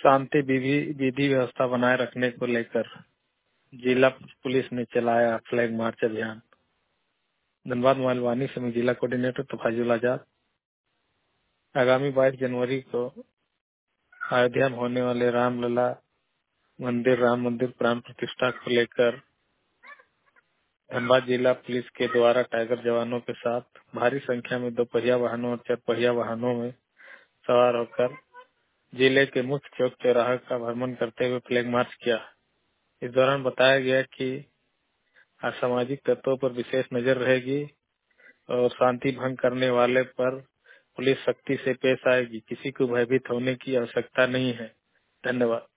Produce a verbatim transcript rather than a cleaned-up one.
शांति विधि विधि व्यवस्था बनाए रखने को लेकर जिला पुलिस ने चलाया फ्लैग मार्च अभियान। धनबाद मालवानी समिति जिला कोऑर्डिनेटर तफाजुल आजाद। आगामी बाईस जनवरी को अयोध्या में होने वाले रामलला मंदिर राम मंदिर प्राण प्रतिष्ठा को लेकर धनबाद जिला पुलिस के द्वारा टाइगर जवानों के साथ भारी संख्या में दो पहिया वाहनों और चार पहिया वाहनों में सवार होकर जिले के मुख्य चौक चौराहा का भ्रमण करते हुए फ्लैग मार्च किया। इस दौरान बताया गया कि असामाजिक तत्वों पर विशेष नजर रहेगी और शांति भंग करने वाले पर पुलिस सख्ती से पेश आएगी। किसी को भयभीत होने की आवश्यकता नहीं है। धन्यवाद।